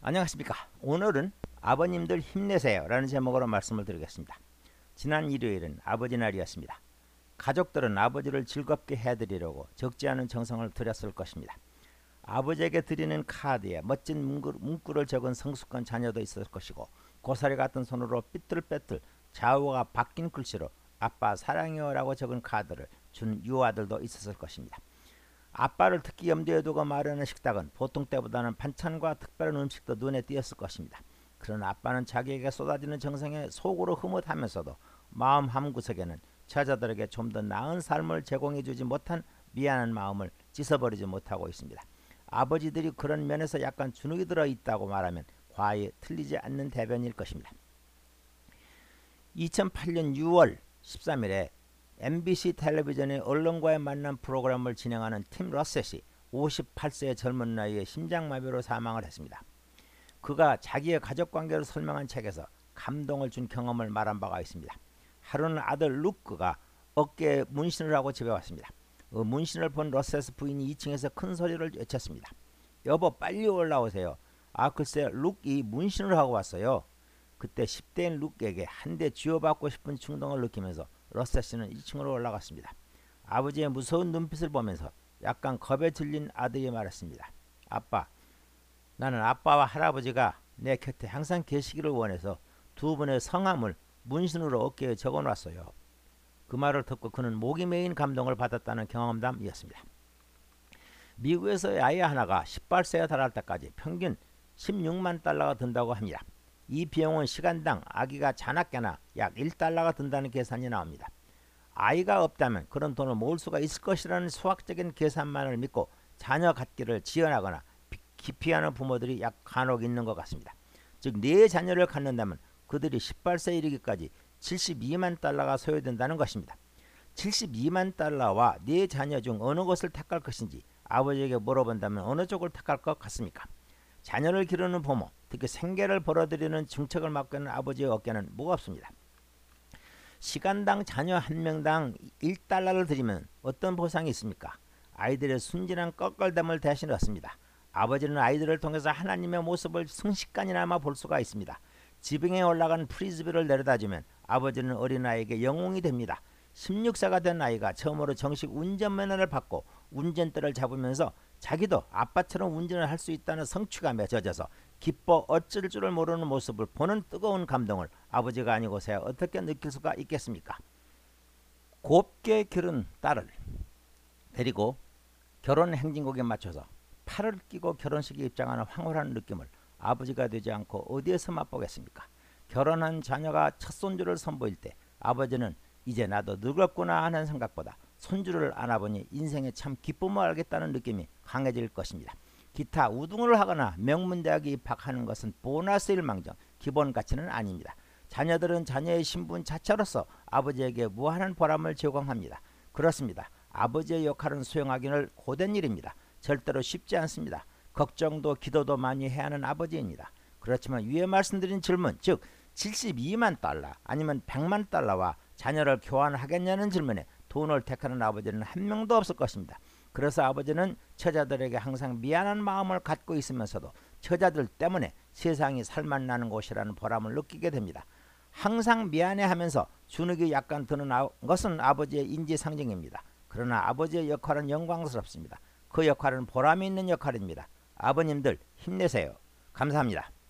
안녕하십니까. 오늘은 아버님들 힘내세요 라는 제목으로 말씀을 드리겠습니다. 지난 일요일은 아버지 날이었습니다. 가족들은 아버지를 즐겁게 해드리려고 적지 않은 정성을 들였을 것입니다. 아버지에게 드리는 카드에 멋진 문구를 적은 성숙한 자녀도 있을 것이고, 고사리 같은 손으로 삐뚤빼뚤 좌우가 바뀐 글씨로 아빠 사랑해요 라고 적은 카드를 준 유아들도 있었을 것입니다. 아빠를 특히 염두에 두고 마련한 식탁은 보통 때보다는 반찬과 특별한 음식도 눈에 띄었을 것입니다. 그러나 아빠는 자기에게 쏟아지는 정성에 속으로 흐뭇하면서도 마음 한구석에는 처자들에게 좀 더 나은 삶을 제공해주지 못한 미안한 마음을 씻어버리지 못하고 있습니다. 아버지들이 그런 면에서 약간 주눅이 들어 있다고 말하면 과히 틀리지 않는 대변일 것입니다. 2008년 6월 13일에 MBC 텔레비전의 언론과의 만남 프로그램을 진행하는 팀 러셋이 58세의 젊은 나이에 심장마비로 사망을 했습니다. 그가 자기의 가족관계를 설명한 책에서 감동을 준 경험을 말한 바가 있습니다. 하루는 아들 루크가 어깨에 문신을 하고 집에 왔습니다. 문신을 본 러셋 부인이 2층에서 큰 소리를 외쳤습니다. 여보, 빨리 올라오세요. 아, 글쎄 룩이 문신을 하고 왔어요. 그때 10대인 룩에게 한 대 쥐어받고 싶은 충동을 느끼면서 러셋씨는 2층으로 올라갔습니다. 아버지의 무서운 눈빛을 보면서 약간 겁에 질린 아들이 말했습니다. 아빠, 나는 아빠와 할아버지가 내 곁에 항상 계시기를 원해서 두 분의 성함을 문신으로 어깨에 적어놨어요. 그 말을 듣고 그는 목이 메인 감동을 받았다는 경험담이었습니다. 미국에서의 아이 하나가 18세에 달할 때까지 평균 16만 달러가 든다고 합니다. 이 비용은 시간당 아기가 자나깨나 약 1달러가 든다는 계산이 나옵니다. 아이가 없다면 그런 돈을 모을 수가 있을 것이라는 수학적인 계산만을 믿고 자녀 갖기를 지연하거나 기피하는 부모들이 약 간혹 있는 것 같습니다. 즉, 네 자녀를 갖는다면 그들이 18세 이르기까지 72만 달러가 소요된다는 것입니다. 72만 달러와 네 자녀 중 어느 것을 택할 것인지 아버지에게 물어본다면 어느 쪽을 택할 것 같습니까? 자녀를 기르는 부모, 특히 생계를 벌어들이는 중책을 맡고 있는 아버지의 어깨는 무겁습니다. 시간당 자녀 한 명당 1달러를 드리면 어떤 보상이 있습니까? 아이들의 순진한 껄껄댐을 대신 얻습니다. 아버지는 아이들을 통해서 하나님의 모습을 순식간이나마 볼 수가 있습니다. 지붕에 올라간 프리즈비를 내려다주면 아버지는 어린아이에게 영웅이 됩니다. 16세가 된 아이가 처음으로 정식 운전면허를 받고 운전대를 잡으면서 자기도 아빠처럼 운전을 할 수 있다는 성취감에 젖어서 기뻐 어쩔 줄을 모르는 모습을 보는 뜨거운 감동을 아버지가 아니고서야 어떻게 느낄 수가 있겠습니까? 곱게 기른 딸을 데리고 결혼 행진곡에 맞춰서 팔을 끼고 결혼식에 입장하는 황홀한 느낌을 아버지가 되지 않고 어디에서 맛보겠습니까? 결혼한 자녀가 첫 손주를 선보일 때 아버지는 이제 나도 늙었구나 하는 생각보다 손주를 안아보니 인생의 참 기쁨을 알겠다는 느낌이 강해질 것입니다. 기타 우등을 하거나 명문대학에 입학하는 것은 보너스일망정 기본 가치는 아닙니다. 자녀들은 자녀의 신분 자체로서 아버지에게 무한한 보람을 제공합니다. 그렇습니다. 아버지의 역할은 수행하기는 고된 일입니다. 절대로 쉽지 않습니다. 걱정도 기도도 많이 해야 하는 아버지입니다. 그렇지만 위에 말씀드린 질문, 즉 72만 달러 아니면 100만 달러와 자녀를 교환하겠냐는 질문에 돈을 택하는 아버지는 한 명도 없을 것입니다. 그래서 아버지는 처자들에게 항상 미안한 마음을 갖고 있으면서도 처자들 때문에 세상이 살맛나는 곳이라는 보람을 느끼게 됩니다. 항상 미안해하면서 주눅이 약간 드는 것은 아버지의 인지상정입니다. 그러나 아버지의 역할은 영광스럽습니다. 그 역할은 보람이 있는 역할입니다. 아버님들 힘내세요. 감사합니다.